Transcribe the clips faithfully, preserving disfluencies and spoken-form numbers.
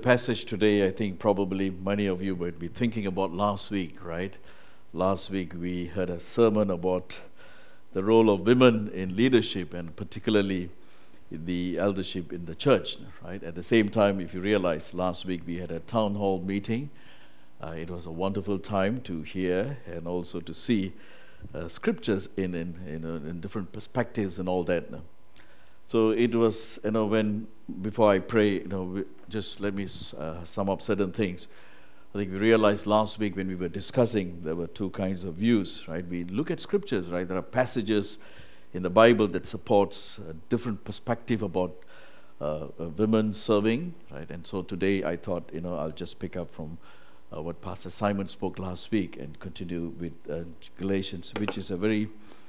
passage today, I think probably many of you might be thinking about last week, right? Last week we heard a sermon about the role of women in leadership and particularly the eldership in the church, right? At the same time, if you realize, last week we had a town hall meeting. Uh, it was a wonderful time to hear and also to see uh, scriptures in in, in, uh, in different perspectives and all that. So it was, you know, when, before I pray, you know, we, just let me uh, sum up certain things. I think we realized last week when we were discussing, there were two kinds of views, right? We look at scriptures, right? There are passages in the Bible that supports a different perspective about uh, uh, women serving, right? And so today I thought, you know, I'll just pick up from uh, what Pastor Simon spoke last week and continue with uh, Galatians, which is a very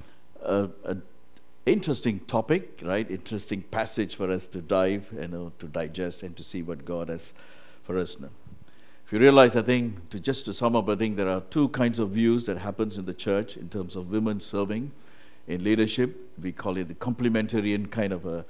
uh, a interesting topic, right? Interesting passage for us to dive, you know, to digest and to see what God has for us now. If you realize, I think, to just to sum up, I think there are two kinds of views that happens in the church in terms of women serving in leadership. We call it the complementarian kind of a,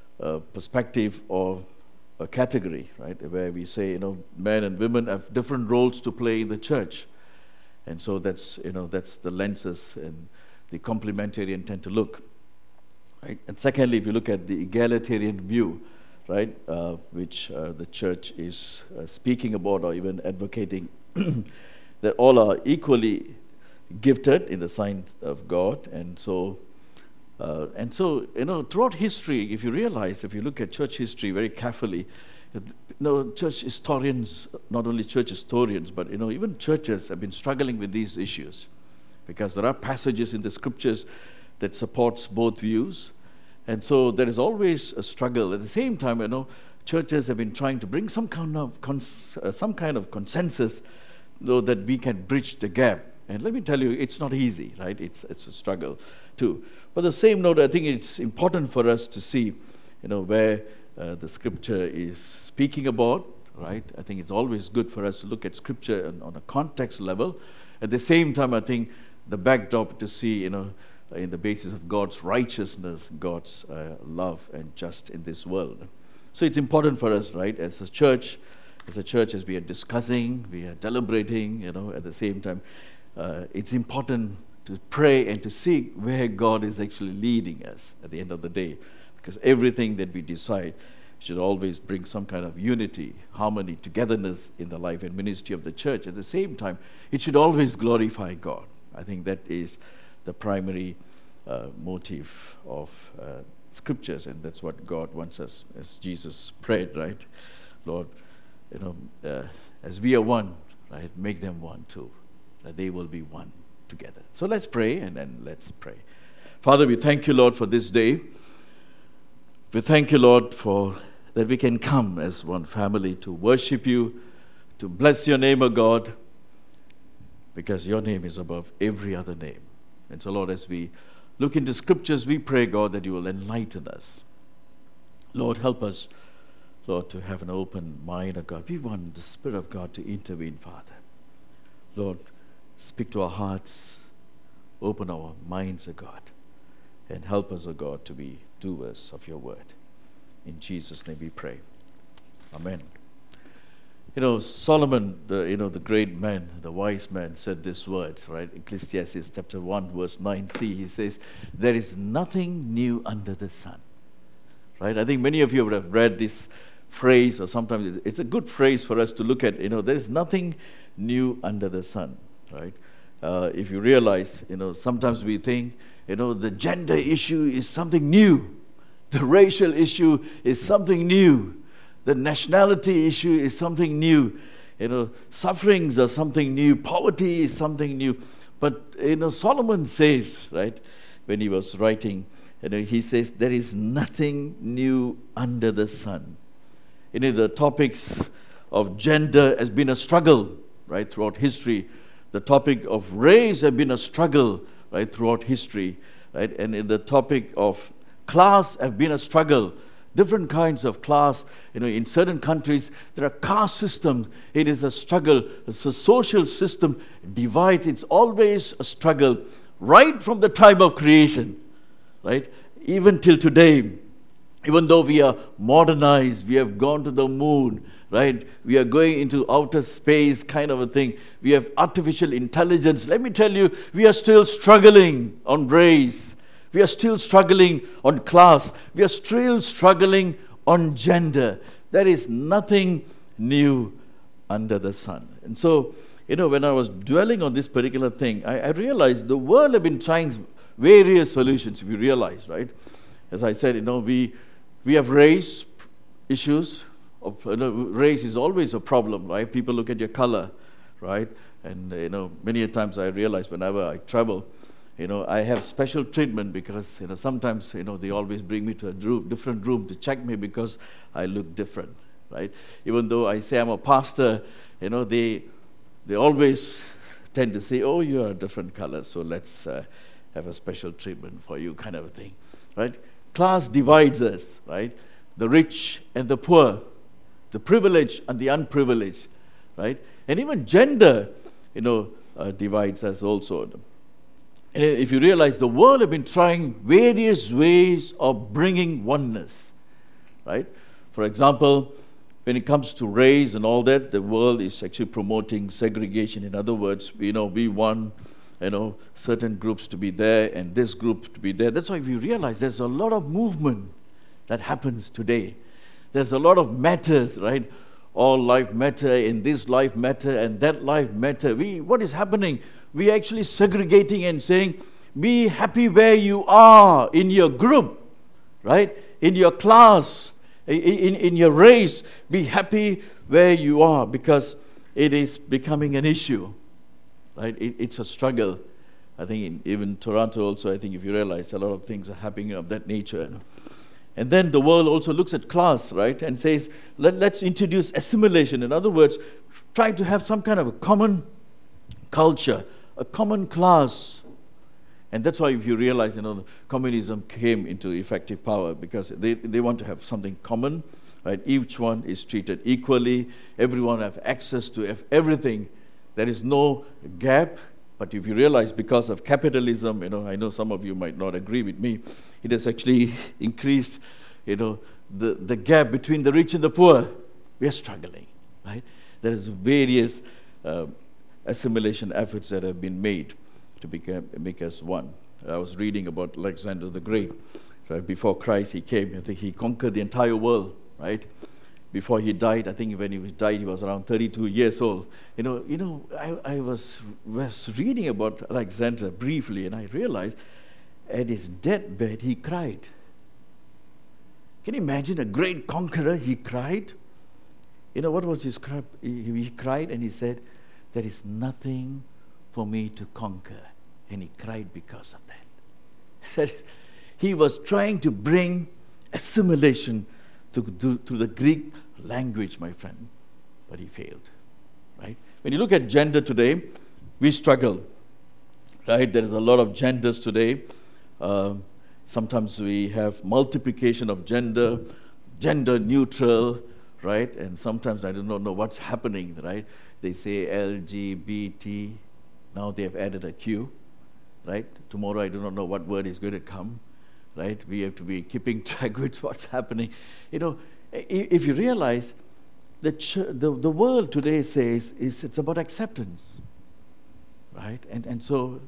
a perspective or a category, right? Where we say, you know, men and women have different roles to play in the church. And so that's, you know, that's the lenses and the complementarian tend to look. Right? And secondly, if you look at the egalitarian view, right, uh, which uh, the church is uh, speaking about or even advocating, that all are equally gifted in the sight of God, and so, uh, and so, you know, throughout history, if you realize, if you look at church history very carefully, you know, church historians, not only church historians, but you know, even churches have been struggling with these issues, because there are passages in the scriptures that supports both views. And so there is always a struggle. At the same time, you know, churches have been trying to bring some kind of cons- uh, some kind of consensus, though, that we can bridge the gap. And let me tell you, it's not easy, right? It's it's a struggle too. But the same note, I think it's important for us to see, you know, where uh, the scripture is speaking about, right? I think it's always good for us to look at scripture on, on a context level. At the same time, I think the backdrop to see, you know, in the basis of God's righteousness, God's uh, love and just in this world. So it's important for us, right, as a church, as a church, as we are discussing, we are deliberating, you know, at the same time, uh, it's important to pray and to see where God is actually leading us at the end of the day, because everything that we decide should always bring some kind of unity, harmony, togetherness in the life and ministry of the church. At the same time, it should always glorify God. I think that is the primary uh, motive of uh, scriptures, and that's what God wants us, as Jesus prayed, right? Lord, you know, uh, as we are one, right, make them one too, that they will be one together. So let's pray, and then let's pray. Father, we thank you, Lord, for this day. We thank you, Lord, for that we can come as one family to worship you, to bless your name, O God, because your name is above every other name. And so, Lord, as we look into scriptures, we pray, God, that you will enlighten us. Lord, help us, Lord, to have an open mind, O God. We want the Spirit of God to intervene, Father. Lord, speak to our hearts, open our minds, O God, and help us, O God, to be doers of your word. In Jesus' name we pray. Amen. You know, Solomon, the you know the great man, the wise man, said these words, right? Ecclesiastes chapter one, verse nine c, he says, there is nothing new under the sun. Right? I think many of you would have read this phrase, or sometimes it's a good phrase for us to look at. You know, there is nothing new under the sun, right? Uh, if you realize, you know, sometimes we think, you know, the gender issue is something new. The racial issue is something new. The nationality issue is something new. You know, sufferings are something new. Poverty is something new. But, you know, Solomon says, right, when he was writing, you know, he says, there is nothing new under the sun. You know, the topics of gender has been a struggle, right, throughout history. The topic of race has been a struggle, right, throughout history, right? And in the topic of class has been a struggle. Different kinds of class. You know, in certain countries, there are caste systems. It is a struggle. It's a social system divides. It's always a struggle right from the time of creation, right? Even till today, even though we are modernized, we have gone to the moon, right? We are going into outer space kind of a thing. We have artificial intelligence. Let me tell you, we are still struggling on race. We are still struggling on class. We are still struggling on gender. There is nothing new under the sun. And so, you know, when I was dwelling on this particular thing, I, I realized the world have been trying various solutions, if you realize, right? As I said, you know, we we have race issues. Of, you know, race is always a problem, right? People look at your color, right? And, you know, many a times I realize whenever I travel, you know, I have special treatment because, you know, sometimes, you know, they always bring me to a room, different room to check me because I look different, right? Even though I say I'm a pastor, you know, they they always tend to say, oh, you are a different color, so let's uh, have a special treatment for you, kind of a thing, right? Class divides us, right? The rich and the poor, the privileged and the unprivileged, right? And even gender, you know, uh, divides us also. And if you realize, the world have been trying various ways of bringing oneness, right? For example, when it comes to race and all that, the world is actually promoting segregation. In other words, you know, we want, you know, certain groups to be there and this group to be there. That's why we realize there's a lot of movement that happens today. There's a lot of matters, right? All life matter, and this life matter, and that life matter. We, what is happening? We are actually segregating and saying, be happy where you are in your group, right? In your class, in, in, in your race. Be happy where you are, because it is becoming an issue, right? It, it's a struggle. I think in, even Toronto also, I think if you realize, a lot of things are happening of that nature. And then the world also looks at class, right, and says, Let, let's introduce assimilation. In other words, try to have some kind of a common culture, a common class. And that's why, if you realize, you know, communism came into effective power, because they, they want to have something common, right? Each one is treated equally. Everyone have access to everything. There is no gap. But if you realize, because of capitalism, you know, I know some of you might not agree with me, it has actually increased, you know, the, the gap between the rich and the poor. We are struggling, right? There is various uh, assimilation efforts that have been made to become, make us one. I was reading about Alexander the Great, right? Before Christ he came, I think he conquered the entire world, right? Before he died, I think when he died, he was around thirty-two years old. You know, you know, I, I was, was reading about Alexander briefly, and I realized at his deathbed, he cried. Can you imagine a great conqueror? He cried. You know, what was his cry? He, he cried and he said, there is nothing for me to conquer. And he cried because of that. He was trying to bring assimilation To, to, to the Greek language, my friend, but he failed, right? When you look at gender today, we struggle, right? There is a lot of genders today. Uh, sometimes we have multiplication of gender, gender neutral, right? And sometimes I do not know what's happening, right? They say L G B T, now they have added a Q, right? Tomorrow I do not know what word is going to come. Right? We have to be keeping track with what's happening. You know, if you realize that ch- the, the world today says is it's about acceptance, right? And and so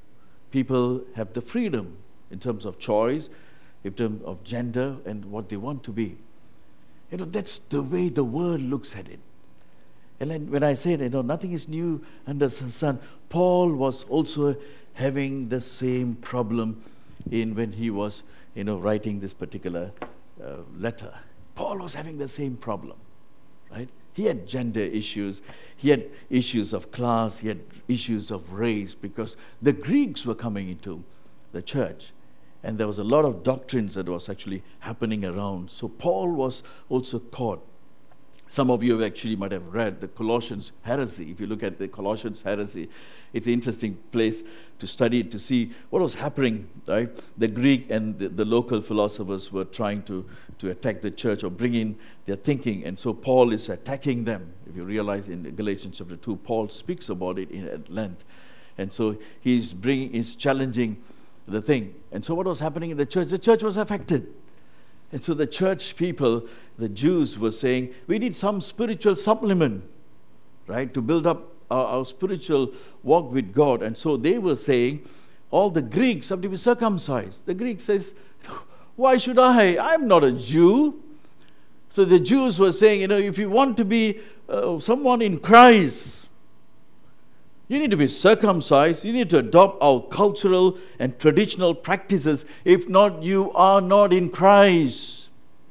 people have the freedom in terms of choice, in terms of gender and what they want to be. You know, that's the way the world looks at it. And then when I said, you know, nothing is new under the sun, Paul was also having the same problem in when he was, you know, writing this particular uh, letter. Paul was having the same problem, right? He had gender issues. He had issues of class. He had issues of race, because the Greeks were coming into the church. And there was a lot of doctrines that was actually happening around. So Paul was also caught. Some of you actually might have read the Colossians heresy. If you look at the Colossians heresy, it's an interesting place to study it, to see what was happening, right? The Greek and the, the local philosophers were trying to, to attack the church or bring in their thinking. And so Paul is attacking them. If you realize in Galatians chapter two, Paul speaks about it in, at length. And so he's bringing, he's challenging the thing. And so what was happening in the church? The church was affected. And so the church people, the Jews, were saying, we need some spiritual supplement, right, to build up our, our spiritual walk with God. And so they were saying, all the Greeks have to be circumcised. The Greek says, why should I? I'm not a Jew. So the Jews were saying, you know, if you want to be uh, someone in Christ, you need to be circumcised. You need to adopt our cultural and traditional practices. If not, you are not in Christ.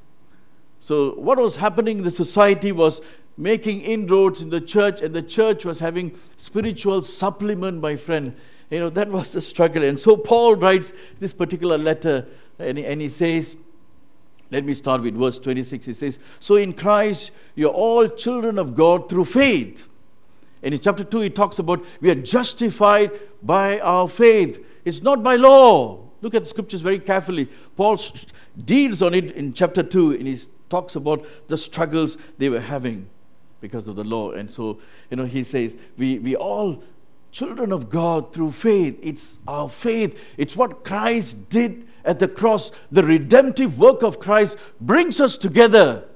So what was happening in the society was making inroads in the church, and the church was having spiritual supplement, my friend. You know, that was the struggle. And so Paul writes this particular letter, and he, and he says, let me start with verse twenty-six. He says, so in Christ, you're all children of God through faith. And in chapter two, he talks about we are justified by our faith. It's not by law. Look at the scriptures very carefully. Paul st- deals on it in chapter two, and he talks about the struggles they were having because of the law. And so, you know, he says, we, we all children of God through faith. It's our faith. It's what Christ did at the cross. The redemptive work of Christ brings us together.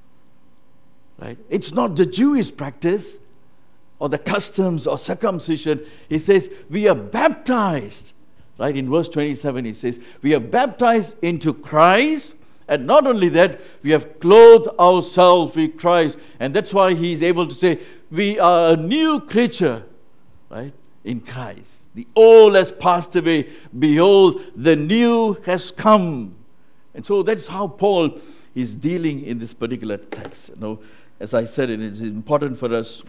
Right? It's not the Jewish practice or the customs or circumcision. He says, we are baptized. Right? In verse twenty-seven, he says, we are baptized into Christ. And not only that, we have clothed ourselves with Christ. And that's why he's able to say, we are a new creature, right, in Christ. The old has passed away. Behold, the new has come. And so that's how Paul is dealing in this particular text. You know, as I said, it is important for us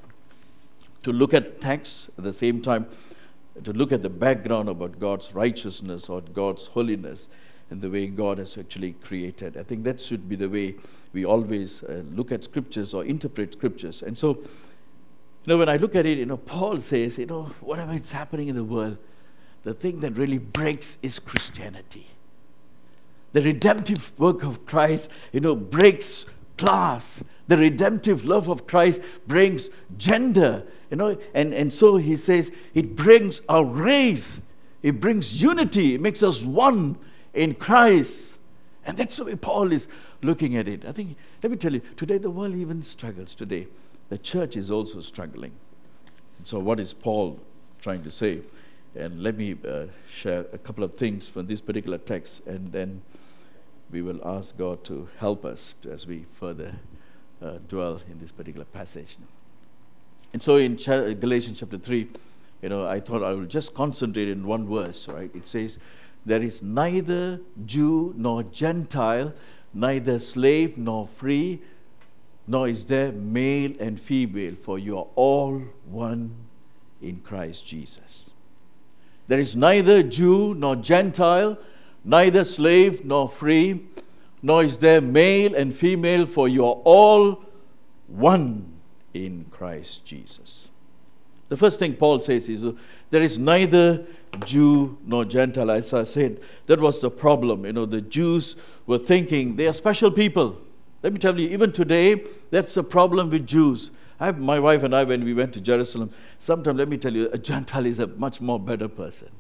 to look at text at the same time, to look at the background about God's righteousness or God's holiness, and the way God has actually created. I think that should be the way we always uh, look at scriptures or interpret scriptures. And so, you know, when I look at it, you know, Paul says, you know, whatever is happening in the world, the thing that really breaks is Christianity. The redemptive work of Christ, you know, breaks class. The redemptive love of Christ brings gender, you know, and, and so he says it brings our race. It brings unity. It makes us one in Christ. And that's the way Paul is looking at it. I think, let me tell you, today the world even struggles today. The church is also struggling. So what is Paul trying to say? And let me uh, share a couple of things from this particular text, and then we will ask God to help us to, as we further uh, dwell in this particular passage. And so in Ch- Galatians chapter three, you know, I thought I will just concentrate in one verse, right? It says, there is neither Jew nor Gentile, neither slave nor free, nor is there male and female, for you are all one in Christ Jesus. There is neither Jew nor Gentile, neither slave nor free, nor is there male and female, for you are all one in Christ Jesus. The first thing Paul says is, there is neither Jew nor Gentile. As I said, that was the problem. You know, the Jews were thinking they are special people. Let me tell you, even today, that's a problem with Jews. I have, my wife and I, when we went to Jerusalem, sometimes, let me tell you, a Gentile is a much more better person.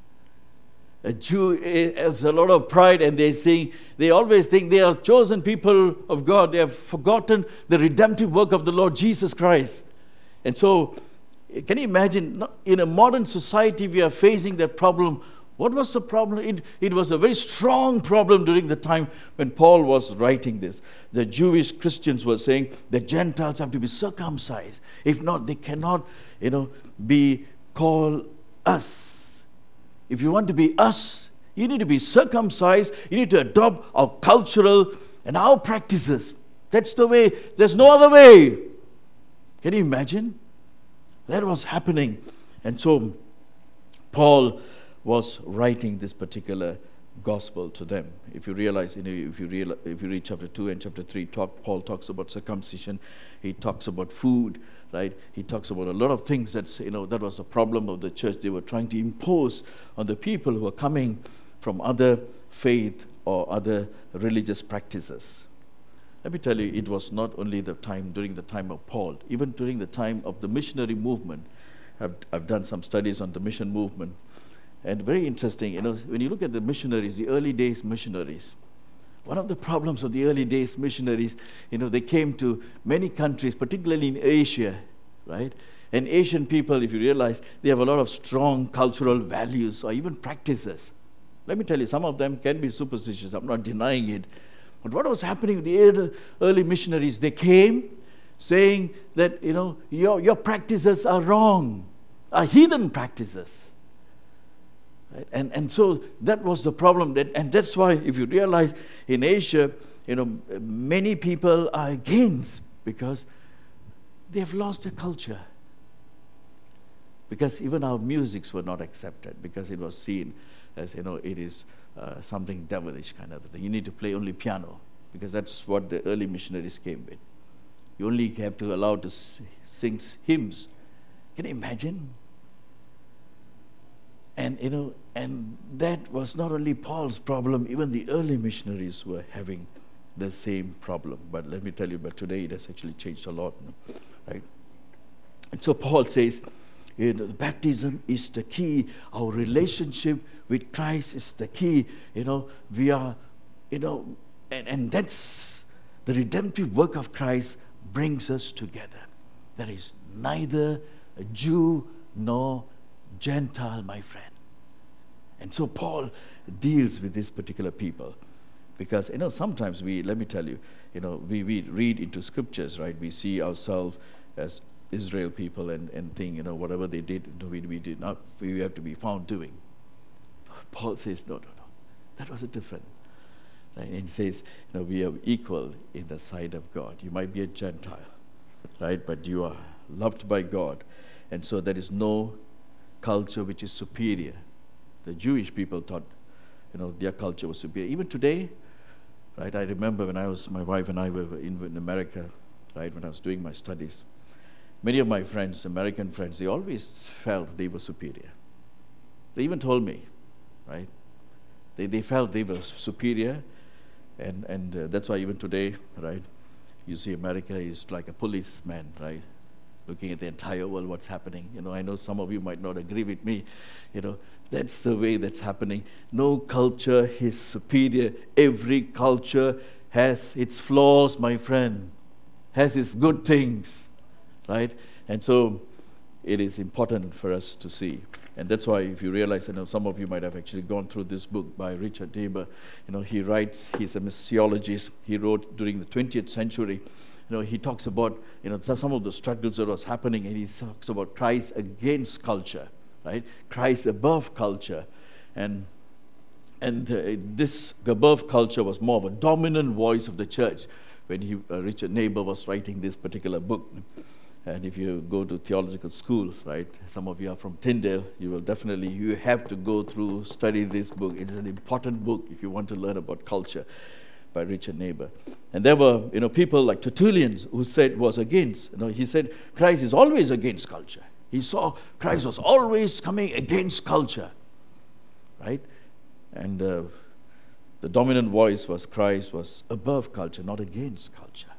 A Jew has a lot of pride, and they think, they always think they are chosen people of God. They have forgotten the redemptive work of the Lord Jesus Christ. And so, can you imagine, in a modern society, we are facing that problem. What was the problem? It, it was a very strong problem during the time when Paul was writing this. The Jewish Christians were saying the Gentiles have to be circumcised. If not, they cannot, you know, be called us. If you want to be us, you need to be circumcised. You need to adopt our cultural and our practices. That's the way. There's no other way. Can you imagine? That was happening. And so Paul was writing this particular gospel to them. If you realize, you know, if you real, if you read chapter two and chapter three, talk, Paul talks about circumcision. He talks about food, right? He talks about a lot of things that's, you know, that was the problem of the church. They were trying to impose on the people who were coming from other faith or other religious practices. Let me tell you, it was not only the time during the time of Paul, even during the time of the missionary movement. I've, I've done some studies on the mission movement. And very interesting, you know, when you look at the missionaries, the early days missionaries, One of the problems of the early days missionaries, you know, they came to many countries, particularly in Asia, right? And Asian people, if you realize, they have a lot of strong cultural values or even practices. Let me tell you, some of them can be superstitious. I'm not denying it. But what was happening with the early missionaries? They came saying that, you know, your, your practices are wrong, are heathen practices. Right? And, and so that was the problem. That, and that's why, if you realize, in Asia, you know, many people are against because they've lost their culture. Because even our musics were not accepted because it was seen as, you know, it is uh, something devilish kind of thing. You need to play only piano because that's what the early missionaries came with. You only have to allow to sing hymns. Can you imagine? And, you know, and that was not only Paul's problem, even the early missionaries were having the same problem. But let me tell you, but today it has actually changed a lot, right? And so Paul says, you know, baptism is the key. Our relationship with Christ is the key. You know, we are, you know, and, and that's the redemptive work of Christ brings us together. There is neither a Jew nor Gentile, my friend. And so Paul deals with this particular people. Because, you know, sometimes we, let me tell you, you know, we, we read into scriptures, right? We see ourselves as Israel people and, and think, you know, whatever they did, we, we did not, we have to be found doing. Paul says, no, no, no. That was a different. Right? And he says, you know, we are equal in the sight of God. You might be a Gentile, right? But you are loved by God. And so there is no culture which is superior. The Jewish people thought, you know, their culture was superior. Even today, right? I remember when I was, my wife and I were in, in America, right? When I was doing my studies. Many of my friends, American friends, they always felt they were superior. They even told me, right? They they felt they were superior, and and uh, that's why even today, right? You see, America is like a policeman, right? Looking at the entire world, what's happening. You know, I know some of you might not agree with me. You know, that's the way that's happening. No culture is superior. Every culture has its flaws, my friend, has its good things. Right? And so it is important for us to see. And that's why if you realize, you know, some of you might have actually gone through this book by Richard Niebuhr. You know, he writes, he's a missiologist. He wrote during the twentieth century. You know, he talks about, you know, some of the struggles that was happening, and he talks about Christ against culture, right? Christ above culture. And and uh, this above culture was more of a dominant voice of the church when he, uh, Richard Niebuhr was writing this particular book. And if you go to theological school, right, some of you are from Tyndale, you will definitely, you have to go through, study this book. It is an important book if you want to learn about culture, by Richard Niebuhr. And there were, you know, people like Tertullian who said was against, you know, he said Christ is always against culture. He saw Christ was always coming against culture, right? And uh, the dominant voice was Christ was above culture, not against culture.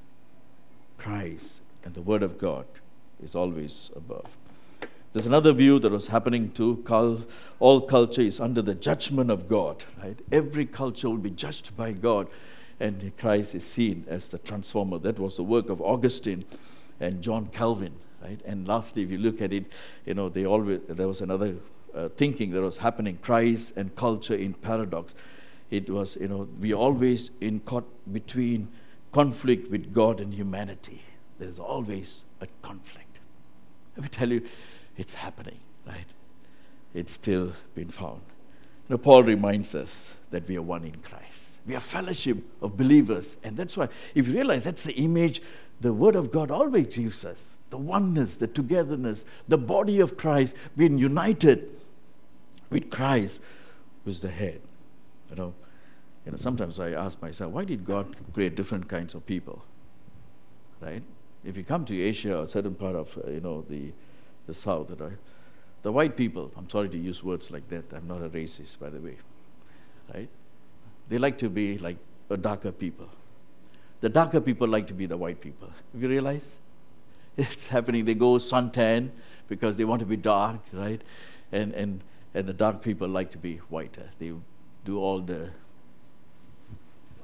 Christ and the Word of God is always above. There's another view that was happening too. All culture is under the judgment of God, right? Every culture will be judged by God, and Christ is seen as the transformer. That was the work of Augustine and John Calvin, right? And lastly, if you look at it, you know, they always there was another uh, thinking that was happening: Christ and culture in paradox. It was, you know, we always in caught between conflict with God and humanity. There's always a conflict. Let me tell you, it's happening, right? It's still been found. You know, Paul reminds us that we are one in Christ. We are fellowship of believers. And that's why, if you realize that's the image the Word of God always gives us. The oneness, the togetherness, the body of Christ being united with Christ, who is the head. You know, you know, sometimes I ask myself, why did God create different kinds of people? Right? If you come to Asia or a certain part of, uh, you know, the the South, right? The white people, I'm sorry to use words like that, I'm not a racist, by the way, right? They like to be like a darker people. The darker people like to be the white people. Have you realized? It's happening. They go suntan because they want to be dark, right? And and and the dark people like to be whiter. They do all the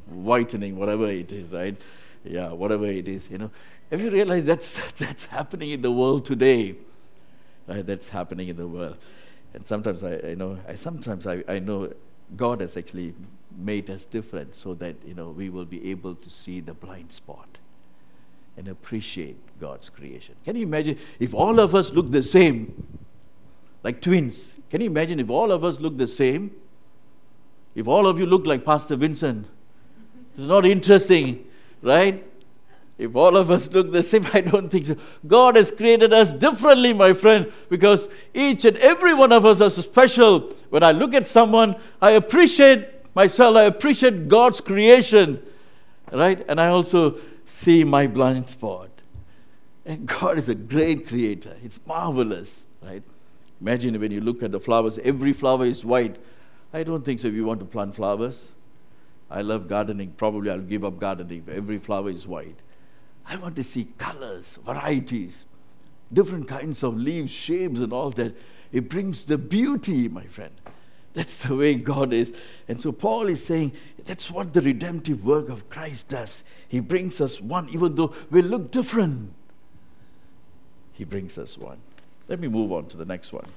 whitening, whatever it is, right? Yeah, whatever it is, you know. Have you realized that's that's happening in the world today? Right, that's happening in the world. And sometimes I, you know, I sometimes I, I know God has actually made us different so that, you know, we will be able to see the blind spot and appreciate God's creation. Can you imagine if all of us look the same, like twins? Can you imagine if all of us look the same? If all of you look like Pastor Vincent, it's not interesting, right? If all of us look the same, I don't think so. God has created us differently, my friend, because each and every one of us is special. When I look at someone, I appreciate myself, I appreciate God's creation, right? And I also see my blind spot. And God is a great creator. It's marvelous, right? Imagine when you look at the flowers, every flower is white. I don't think so if you want to plant flowers. I love gardening. Probably I'll give up gardening if every flower is white. I want to see colors, varieties, different kinds of leaves, shapes and all that. It brings the beauty, my friend. That's the way God is. And so Paul is saying that's what the redemptive work of Christ does. He brings us one, even though we look different. He brings us one. Let me move on to the next one.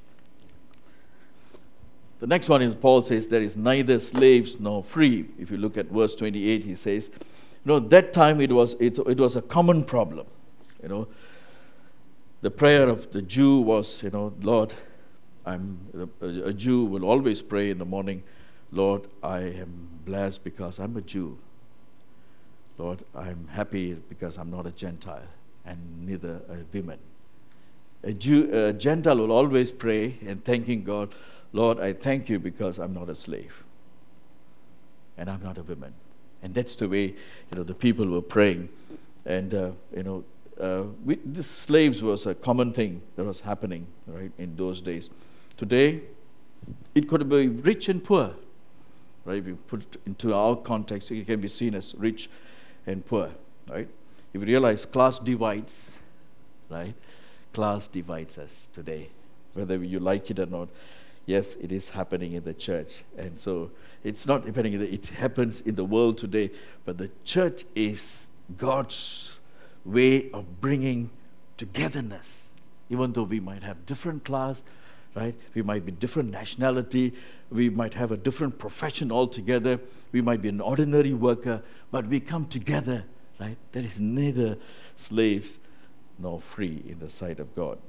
The next one is Paul says there is neither slaves nor free. If you look at verse twenty-eight, he says, you know, that time it was it, it was a common problem. You know, the prayer of the Jew was, you know, Lord, I'm a, a Jew will always pray in the morning, Lord, I am blessed because I'm a Jew. Lord, I'm happy because I'm not a Gentile and neither a woman. A Jew, a Gentile will always pray and thanking God, Lord, I thank you because I'm not a slave and I'm not a woman. And that's the way, you know, the people were praying. And, uh, you know, uh, we, the slaves was a common thing that was happening, right, in those days. Today, it could be rich and poor, right? If you put it into our context, it can be seen as rich and poor, right? If you realize class divides, right? Class divides us today, whether you like it or not. Yes, it is happening in the church. And so it's not happening, in the, it happens in the world today. But the church is God's way of bringing togetherness. Even though we might have different class, right? We might be different nationality. We might have a different profession altogether. We might be an ordinary worker. But we come together, right? There is neither slaves nor free in the sight of God.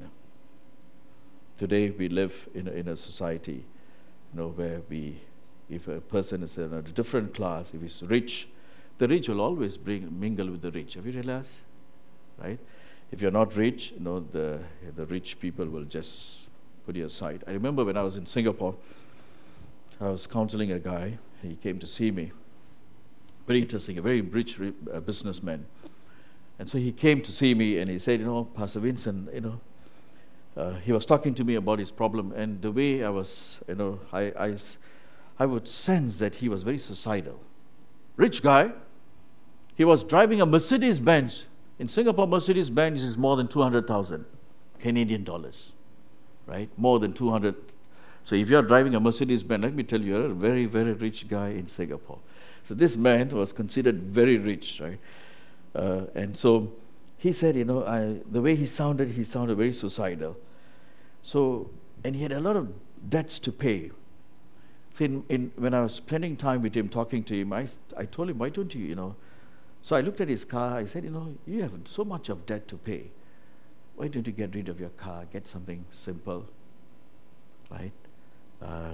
Today we live in a, in a society, you know, where we, if a person is in a different class, if he's rich, the rich will always bring mingle with the rich. Have you realized? Right? If you're not rich, you know, the the rich people will just put you aside. I remember when I was in Singapore, I was counseling a guy. He came to see me. Very interesting, a very rich uh, businessman. And so he came to see me and he said, you know, Pastor Vincent, you know, Uh, he was talking to me about his problem, and the way I was, you know, I, I, I would sense that he was very suicidal. Rich guy, he was driving a Mercedes-Benz. In Singapore, Mercedes-Benz is more than two hundred thousand Canadian dollars, right? More than two hundred. So if you're driving a Mercedes-Benz, let me tell you, you're a very, very rich guy in Singapore. So this man was considered very rich, right? Uh, and so he said, you know, I, the way he sounded, he sounded very suicidal. So, and he had a lot of debts to pay. So in, in, when I was spending time with him, talking to him, I, I told him, why don't you, you know, so I looked at his car, I said, you know, you have so much of debt to pay. Why don't you get rid of your car, get something simple, right? Uh,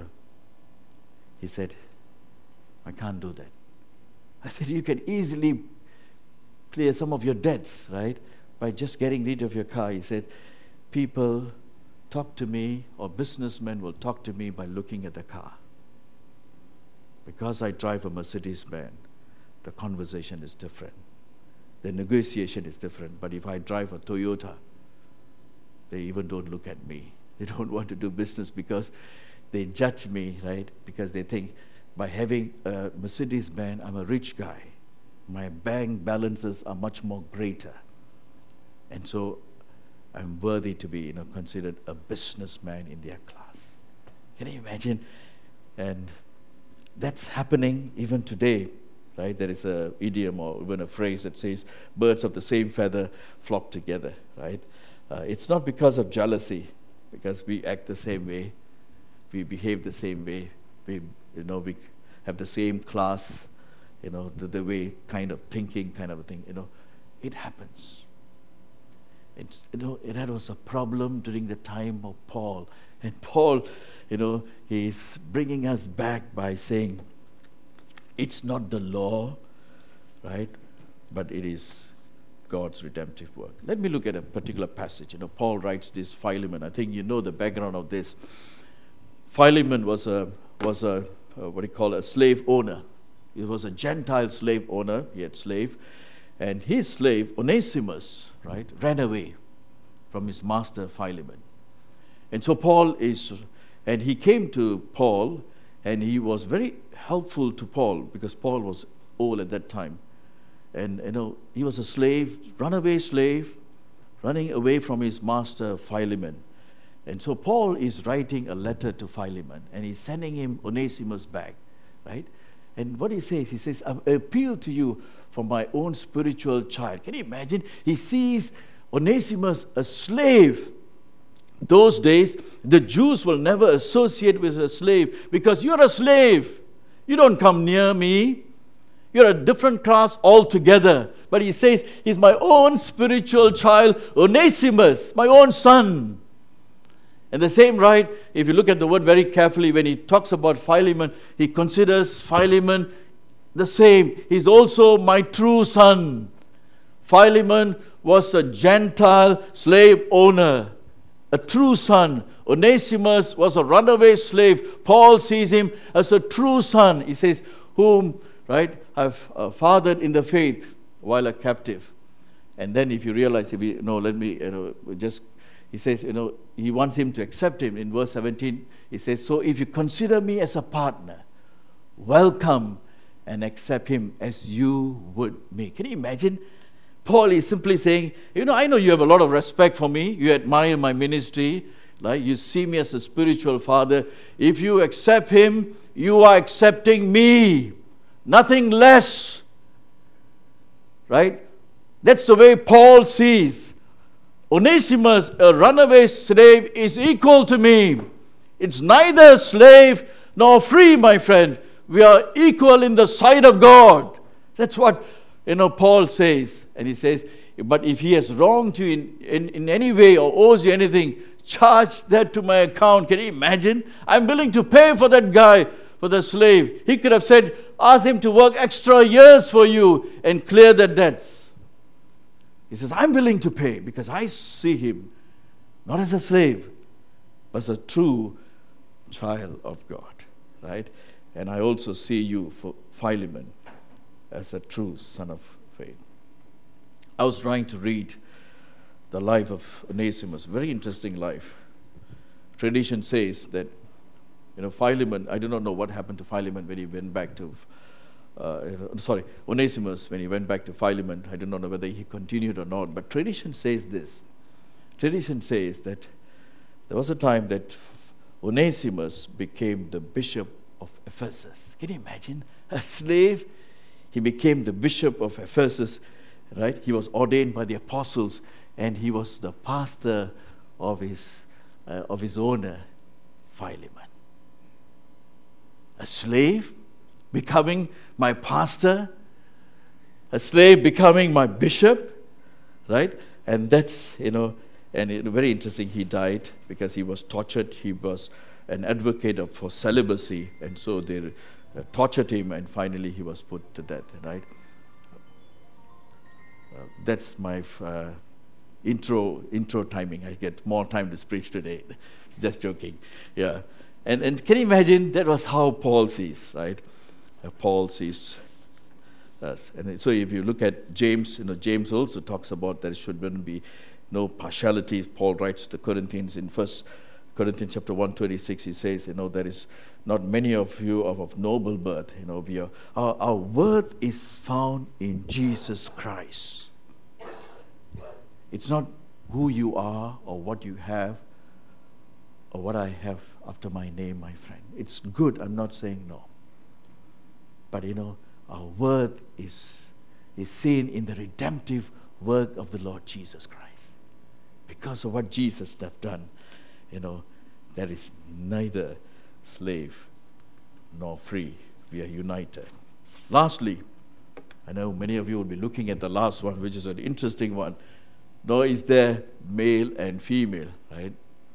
he said, I can't do that. I said, you can easily clear some of your debts, right, by just getting rid of your car. He said, people talk to me, or businessmen will talk to me by looking at the car. Because I drive a Mercedes-Benz, the conversation is different. The negotiation is different. But if I drive a Toyota, they even don't look at me. They don't want to do business because they judge me, right, because they think by having a Mercedes-Benz, I'm a rich guy. My bank balances are much more greater. And so I'm worthy to be, you know, considered a businessman in their class. Can you imagine? And that's happening even today. right? There is a idiom or even a phrase that says, birds of the same feather flock together, right? Uh, it's not because of jealousy, because we act the same way, we behave the same way, we, you know, we have the same class, you know, the, the way kind of thinking, kind of a thing, you know, it happens. It's, you know, that was a problem during the time of Paul. And Paul, you know, he's bringing us back by saying, it's not the law, right, but it is God's redemptive work. Let me look at a particular passage. You know, Paul writes this Philemon. I think you know the background of this. Philemon was a was a uh, what do you call it, a slave owner. He was a Gentile slave owner. He had slave, and his slave Onesimus, right, ran away from his master Philemon. And so Paul is, and he came to Paul, and he was very helpful to Paul because Paul was old at that time. And, you know, he was a slave, runaway slave, running away from his master Philemon. And so Paul is writing a letter to Philemon, and he's sending him Onesimus back, right? And what he says, he says, I appeal to you for my own spiritual child. Can you imagine? He sees Onesimus a slave. Those days, the Jews will never associate with a slave because you're a slave. You don't come near me. You're a different class altogether. But he says, he's my own spiritual child, Onesimus, my own son. And the same right, if you look at the word very carefully, when he talks about Philemon, he considers Philemon the same. He's also my true son. Philemon was a Gentile slave owner, a true son. Onesimus was a runaway slave. Paul sees him as a true son. He says, whom, right, I've uh, fathered in the faith while a captive. And then if you realize, if you know, let me, you know, just, he says, you know, he wants him to accept him. In verse seventeen, he says, so if you consider me as a partner, welcome and accept him as you would me. Can you imagine? Paul is simply saying, you know, I know you have a lot of respect for me. You admire my ministry. Like you see me as a spiritual father. If you accept him, you are accepting me. Nothing less. Right? That's the way Paul sees. Onesimus, a runaway slave, is equal to me. It's neither slave nor free, my friend. We are equal in the sight of God. That's what, you know, Paul says. And he says, but if he has wronged you in, in, in any way or owes you anything, charge that to my account. Can you imagine? I'm willing to pay for that guy, for the slave. He could have said, ask him to work extra years for you and clear the debts. He says, I'm willing to pay because I see him not as a slave, but as a true child of God. Right? And I also see you, for Philemon, as a true son of faith. I was trying to read the life of Onesimus. Very interesting life. Tradition says that, you know, Philemon, I do not know what happened to Philemon when he went back to, uh, sorry, Onesimus, when he went back to Philemon. I do not know whether he continued or not. But tradition says this. Tradition says that there was a time that Onesimus became the bishop of Ephesus. Can you imagine? A slave, he became the bishop of Ephesus. Right? He was ordained by the apostles, and he was the pastor of his uh, of his owner, Philemon. A slave becoming my pastor, a slave becoming my bishop, right? And that's, you know, and it, very interesting. He died because he was tortured. He was an advocate of, for celibacy, and so they uh, tortured him, and finally he was put to death. Right? Uh, that's my uh, intro intro timing. I get more time to preach today. Just joking. Yeah. And and can you imagine? That was how Paul sees, right? Uh, Paul sees us. And so if you look at James, you know, James also talks about there shouldn't be no partialities. Paul writes to the Corinthians in First Corinthians chapter one twenty-six. He says, you know, there is not many of you of, of noble birth. You know, we are, our, our worth is found in Jesus Christ. It's not who you are or what you have or what I have after my name, my friend. It's good. I'm not saying no. But, you know, our worth is, is seen in the redemptive work of the Lord Jesus Christ. Because of what Jesus has done, you know, there is neither slave nor free. We are united. Lastly, I know many of you will be looking at the last one, which is an interesting one. Nor is there male and female, right?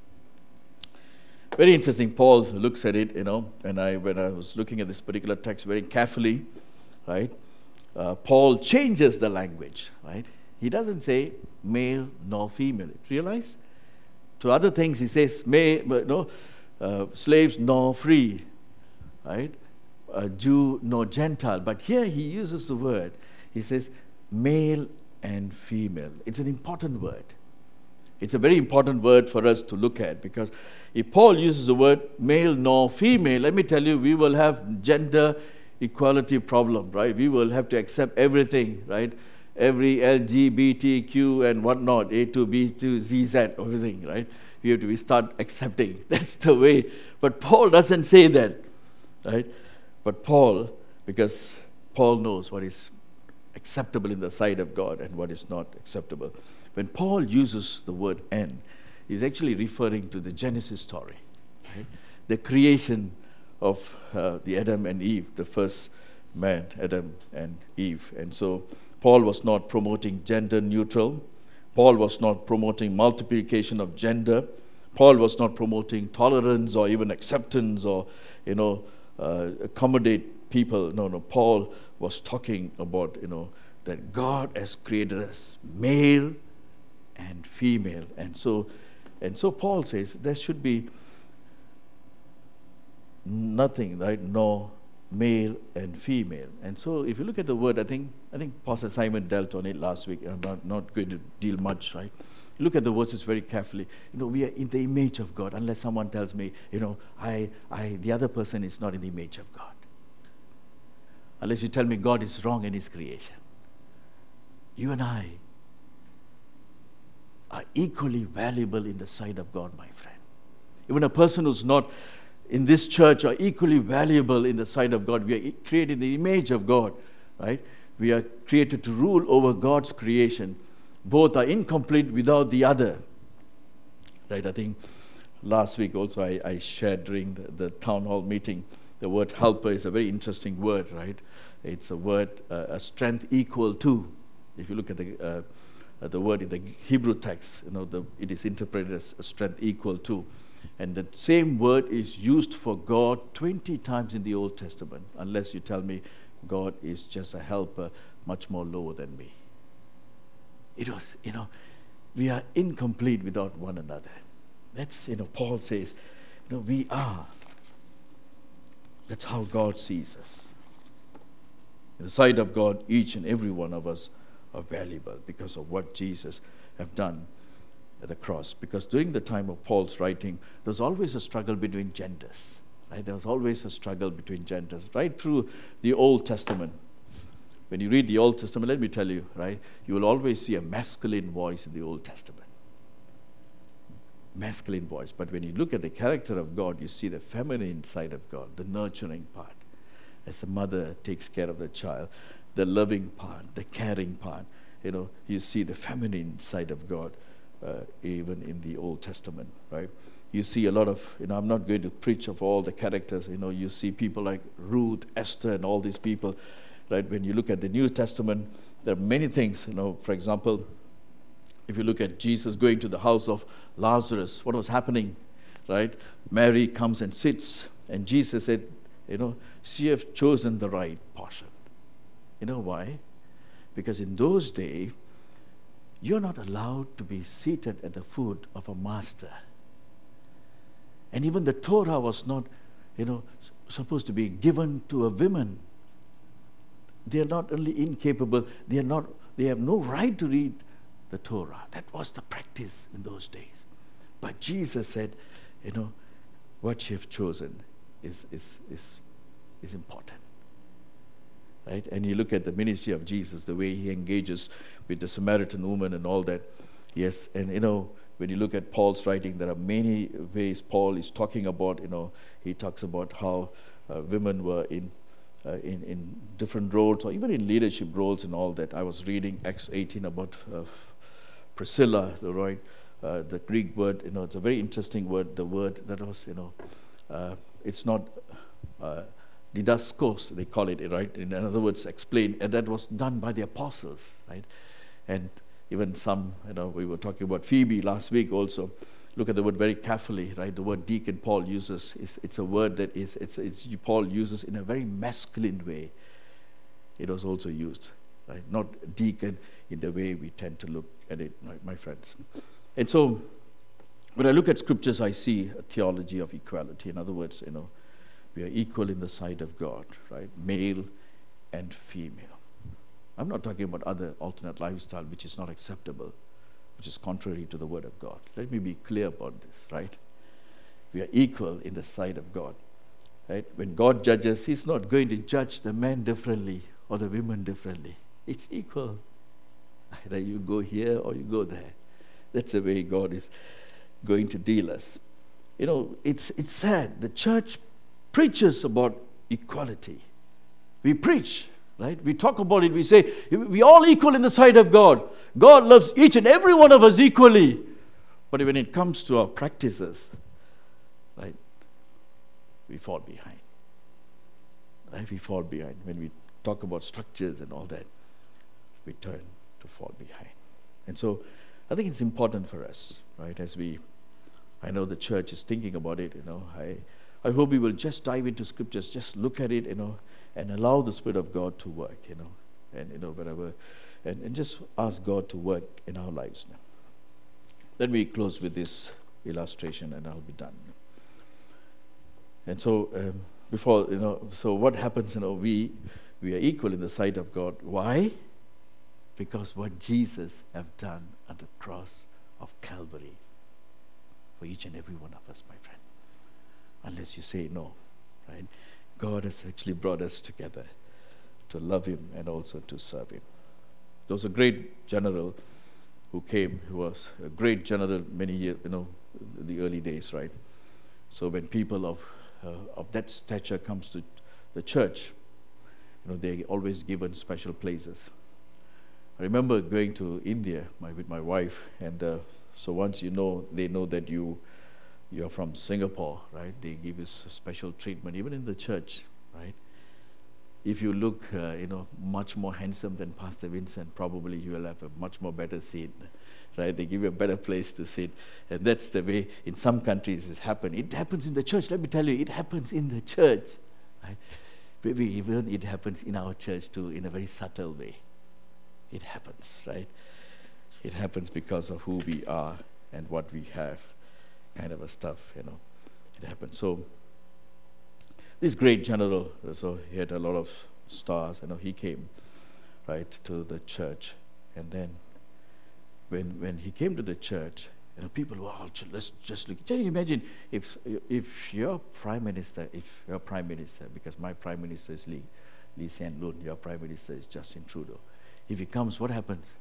Very interesting. Paul looks at it, you know, and I, when I was looking at this particular text very carefully, right, uh, Paul changes the language, right? He doesn't say male nor female. Realize? To other things he says, may, no, uh, slaves nor free, right? Uh, Jew nor Gentile. But here he uses the word. He says male and female. It's an important word. It's a very important word for us to look at, because if Paul uses the word male nor female, let me tell you, we will have gender equality problem, right? We will have to accept everything, right? Every L G B T Q and whatnot, A to B to Z Z, everything, right? We have to we start accepting. That's the way. But Paul doesn't say that, right? But Paul, because Paul knows what is acceptable in the sight of God and what is not acceptable. When Paul uses the word "and," he's actually referring to the Genesis story, right? The creation of uh, the Adam and Eve, the first man, Adam and Eve. And so Paul was not promoting gender neutral. Paul was not promoting multiplication of gender. Paul was not promoting tolerance or even acceptance or, you know, uh, accommodate people. No, no. Paul was talking about, you know, that God has created us male and female. And so, and so Paul says there should be nothing, right? No male and female. And so if you look at the word, I think I think Pastor Simon dealt on it last week. I'm not, not going to deal much, right? Look at the verses very carefully. You know, we are in the image of God, unless someone tells me, you know, I, I, the other person is not in the image of God. Unless you tell me God is wrong in His creation. You and I are equally valuable in the sight of God, my friend. Even a person who's not in this church are equally valuable in the sight of God. We are created in the image of God, right? We are created to rule over God's creation. Both are incomplete without the other, right? I think last week also I, I shared during the, the town hall meeting, the word helper is a very interesting word, right? It's a word, uh, a strength equal to. If you look at the uh, uh, the word in the Hebrew text, you know, the, it is interpreted as a strength equal to. And the same word is used for God twenty times in the Old Testament, unless you tell me God is just a helper much more lower than me. It was, you know, we are incomplete without one another. That's, you know, Paul says, you know, we are. That's how God sees us. In the sight of God, each and every one of us are valuable because of what Jesus have done at the cross. Because during the time of Paul's writing, there was always a struggle between genders. Right? There was always a struggle between genders, right through the Old Testament. When you read the Old Testament, let me tell you, right, you will always see a masculine voice in the Old Testament. Masculine voice. But when you look at the character of God, you see the feminine side of God, the nurturing part. As a mother takes care of the child, the loving part, the caring part. You know, you see the feminine side of God. Uh, even in the Old Testament, right? You see a lot of, you know, I'm not going to preach of all the characters, you know, you see people like Ruth, Esther, and all these people, right? When you look at the New Testament, there are many things, you know, for example, if you look at Jesus going to the house of Lazarus, what was happening, right? Mary comes and sits, and Jesus said, you know, she has chosen the right portion. You know why? Because in those days, you're not allowed to be seated at the foot of a master. And even the Torah was not, you know, supposed to be given to a woman. They are not only incapable, they are not, they have no right to read the Torah. That was the practice in those days. But Jesus said, you know, what you have chosen is is is is important. Right? And you look at the ministry of Jesus, the way he engages with the Samaritan woman and all that. Yes, and you know, when you look at Paul's writing, there are many ways Paul is talking about, you know, he talks about how uh, women were in uh, in, in different roles, or even in leadership roles and all that. I was reading Acts eighteen about uh, Priscilla, right? Uh, the Greek word, you know, it's a very interesting word. The word that was, you know, uh, it's not uh, didaskos, they call it, right? In other words, explain, and that was done by the apostles, right? And even some, you know, we were talking about Phoebe last week also. Look at the word very carefully, right? The word deacon Paul uses, is, it's a word that is, it's, it's Paul uses in a very masculine way. It was also used, right? Not deacon in the way we tend to look at it, my, my friends. And so, when I look at scriptures, I see a theology of equality. In other words, you know, we are equal in the sight of God, right? Male and female. I'm not talking about other alternate lifestyle, which is not acceptable, which is contrary to the word of God. Let me be clear about this, right? We are equal in the sight of God, right? When God judges, He's not going to judge the men differently or the women differently. It's equal. Either you go here or you go there. That's the way God is going to deal us. You know, it's it's sad. The church preaches about equality. We preach, right? We talk about it. We say, we're all equal in the sight of God. God loves each and every one of us equally. But when it comes to our practices, right, we fall behind. Right? We fall behind. When we talk about structures and all that, we turn to fall behind. And so, I think it's important for us, right, as we, I know the church is thinking about it, you know, I I hope we will just dive into scriptures, just look at it, you know, and allow the Spirit of God to work, you know, and, you know, wherever, and, and just ask God to work in our lives now. Let me close with this illustration and I'll be done. And so, um, before, you know, so what happens, you know, we, we are equal in the sight of God. Why? Because what Jesus have done at the cross of Calvary for each and every one of us, my friend. Unless you say no, right? God has actually brought us together to love Him and also to serve Him. There was a great general who came, who was a great general many years, you know, the early days, right? So when people of uh, of that stature comes to the church, you know, they're always given special places. I remember going to India my, with my wife, and uh, so once you know, they know that you you're from Singapore, right? They give you special treatment, even in the church, right? If you look, uh, you know, much more handsome than Pastor Vincent, probably you will have a much more better seat, right? They give you a better place to sit, and that's the way in some countries it happens. It happens in the church. Let me tell you, it happens in the church, right? Maybe even it happens in our church too, in a very subtle way. It happens, right? It happens because of who we are and what we have, kind of a stuff, you know. It happens. So this great general, so he had a lot of stars, you know, he came, right, to the church. And then when when he came to the church, you know, people were all, let's just look. Can you imagine if if your prime minister, if your prime minister, because my prime minister is Lee, Lee Hsien Loong, your prime minister is Justin Trudeau. If he comes, what happens?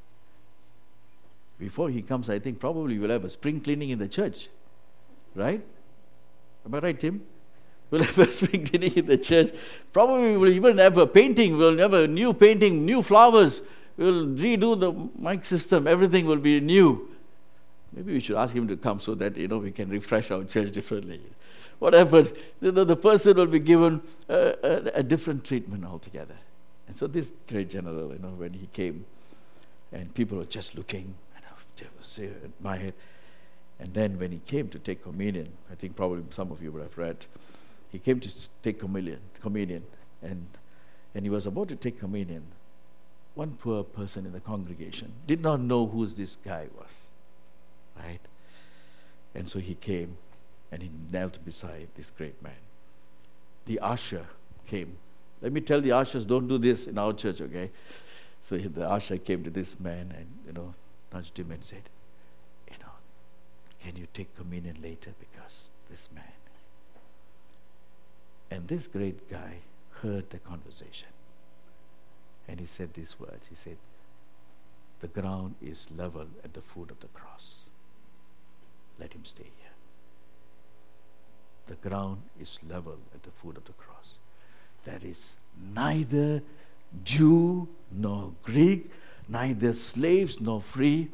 Before he comes, I think probably we'll have a spring cleaning in the church, right? Am I right, Tim? We'll have a spring cleaning in the church. Probably we'll even have a painting. We'll have a new painting, new flowers. We'll redo the mic system. Everything will be new. Maybe we should ask him to come so that, you know, we can refresh our church differently. What happens? You know, the person will be given a, a, a different treatment altogether. And so this great general, you know, when he came, and people were just looking, and they were so admired. And then when he came to take communion, I think probably some of you would have read, he came to take communion, communion, and and he was about to take communion. One poor person in the congregation did not know who this guy was, right? And so he came, and he knelt beside this great man. The usher came. Let me tell the ushers, don't do this in our church, okay? So he, the usher came to this man and, you know, nudged him and said, you know, can you take communion later because this man is... And this great guy heard the conversation. And he said these words. He said, the ground is level at the foot of the cross. Let him stay here. The ground is level at the foot of the cross. there is neither Jew nor Greek, neither slaves nor free,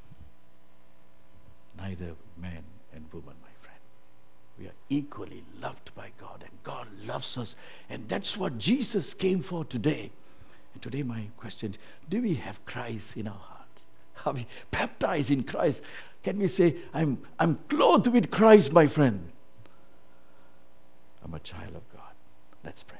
neither man and woman, my friend. We are equally loved by God, and God loves us, and that's what Jesus came for today. And today my question, do we have Christ in our heart? Are we baptized in Christ? Can we say, I'm, I'm clothed with Christ, my friend? I'm a child of God. Let's pray.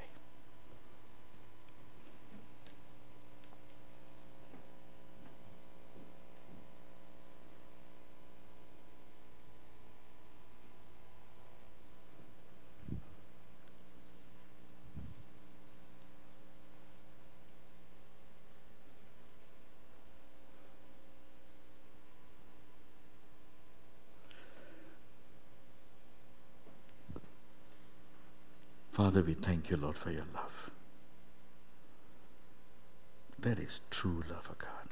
Father, we thank you, Lord, for your love. That is true love, O God.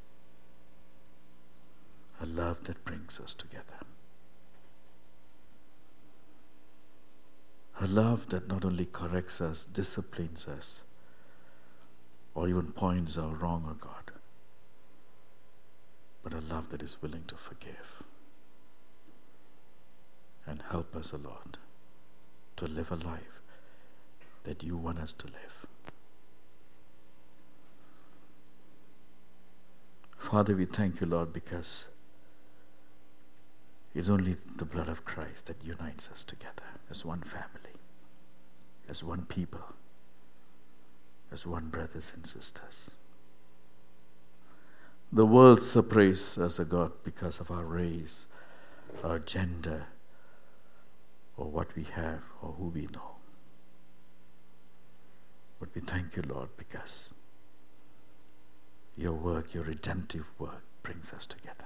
A love that brings us together. A love that not only corrects us, disciplines us, or even points our wrong, O God, but a love that is willing to forgive and help us, O Lord, to live a life that you want us to live. Father, we thank you, Lord, because it's only the blood of Christ that unites us together as one family, as one people, as one brothers and sisters. The world separates us, O God, because of our race, our gender, or what we have, or who we know. But we thank you, Lord, because your work, your redemptive work, brings us together.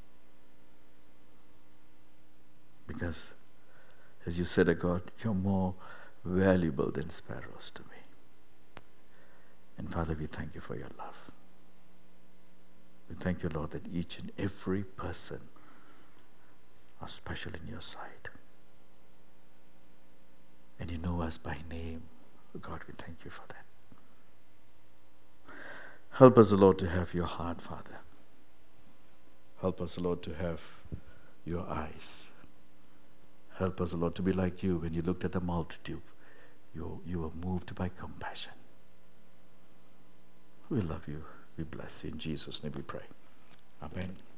Because, as you said, O God, you're more valuable than sparrows to me. And Father, we thank you for your love. We thank you, Lord, that each and every person are special in your sight. And you know us by name. God, we thank you for that. Help us, Lord, to have your heart, Father. Help us, Lord, to have your eyes. Help us, Lord, to be like you. When you looked at the multitude, you, you were moved by compassion. We love you. We bless you. In Jesus' name we pray. Amen.